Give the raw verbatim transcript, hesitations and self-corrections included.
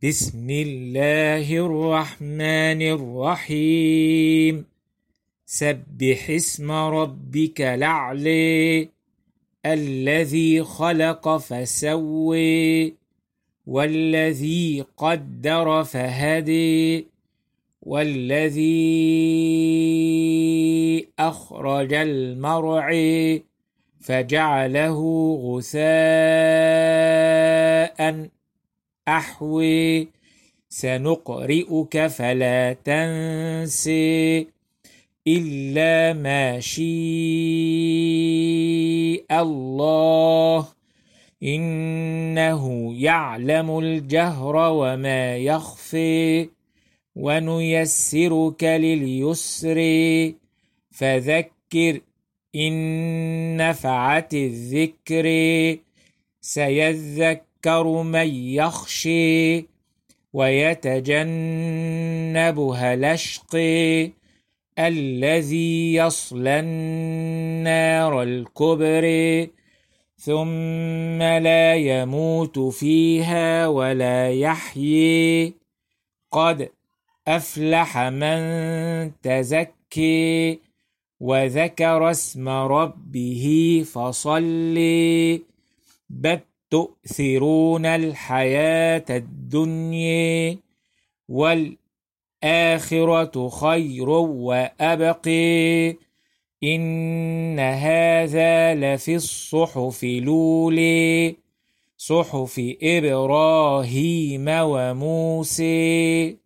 بسم الله الرحمن الرحيم. سبح اسم ربك الأعلى الذي خلق فسوى والذي قدر فهدي والذي أخرج المرعى فجعله غثاء أحوي. سنقرئك فلا تنسي إلا ما شاء الله إنه يعلم الجهر وما يخفي. ونيسرك لليسر فذكر إن نفعت الذكر. سيذكر من يخشي ويتجنبها الأشقى الذي يصلى النار الكبرى ثم لا يموت فيها ولا يحيي. قد أفلح من تزكي وذكر اسم ربه فصلي. بل تؤثرون الحياة الدنيا والآخرة خير وأبقي. إن هذا لفي الصحف الأولى صحف إبراهيم وموسى.